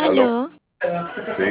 ¿Aló? Aló, Sí.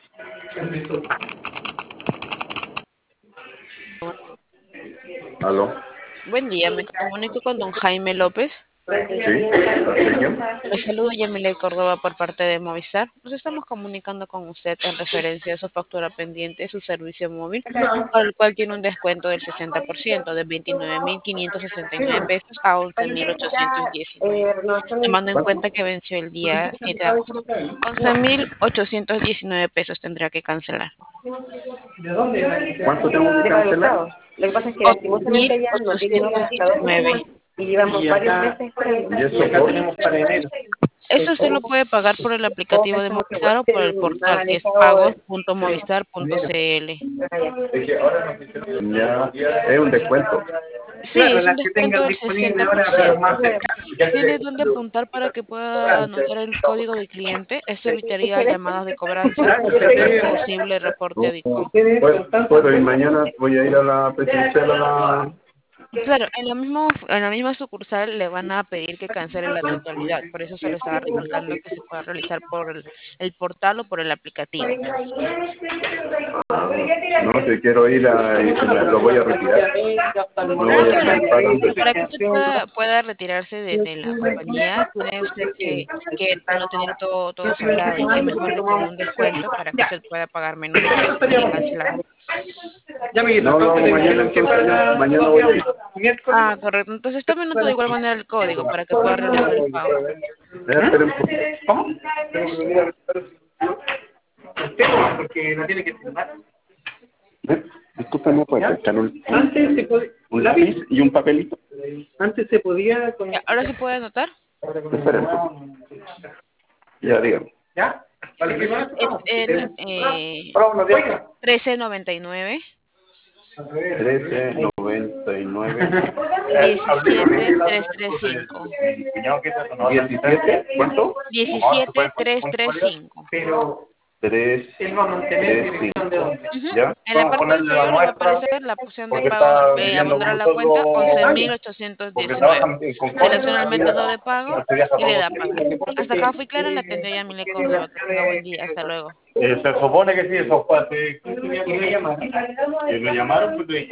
¿Aló? buen día, me comunico con don Jaime López. Sí. ¿Soy yo? Le saludo Yamile Córdoba por parte de Movistar. Nos estamos comunicando con usted en referencia a su factura pendiente de su servicio móvil, por el cual tiene un descuento del 60% de 29.569 pesos a 11.819, tomando en ¿Cuánto? cuenta que venció el día 7 de agosto. 11.819 pesos tendrá que cancelar. ¿Cuánto tengo que cancelar? Lo que pasa es que lastimosamente ella no tiene administrador 11.819. y llevamos varios meses esperando. ¿Y eso por? Eso usted lo puede pagar por el Todo aplicativo es de como que Movistar o por el me han portal, que es manejado pagos.movistar.cl. Es que ahora no. Ya, es un descuento. Sí, Claro, es un las que descuento tengan del disponible ahora, pero 60%. más cercano. ¿Tiene dónde apuntar para que pueda anotar el código de cliente? Esto evitaría llamadas de cobranza y un posible reporte No. ADICO. Puedo ir mañana, voy a ir a la presencial a la... Claro, en la misma sucursal le van a pedir que cancele la totalidad, por eso se le estaba recalcando que se pueda realizar por el portal o por el aplicativo. No, si quiero ir a... lo voy a retirar. No Ah, voy a claro. seguir pagando. Para que usted pueda retirarse de la compañía, tiene usted que bueno, tener todo saldado y qué mejor que con un descuento para que usted pueda pagar menos días y cancelar. No, lo hago mañana entonces ya. Mañana voy a ir. Ah, correcto. Entonces tome nota de igual manera el código para que pueda realizar el pago. Espera un poco. ¿Cómo? Porque no tiene que firmar. Disculpa, ¿me puede prestar Antes se podía, un lápiz y un papelito? antes se podía Ya, ahora sí puede anotar. Espera un poco. Ya, dígame. ¿Ya? ¿Vale? Es el Oiga. 1399 1399. 17335. 17. ¿Cuánto? 17335. Pero 3, él va a mantener dirección de dónde. Ujú. ¿ya? En la parte inferior le va a aparecer la opción de pago, abonar a la cuenta 11.819. Selecciona el método de pago y le da pagar. Hasta acá fui clara, la atendió Yamile Córdoba. Que tenga buen día. Hasta luego. Se supone que sí, eso fue hace Y me llamaron. que me llamaron, pues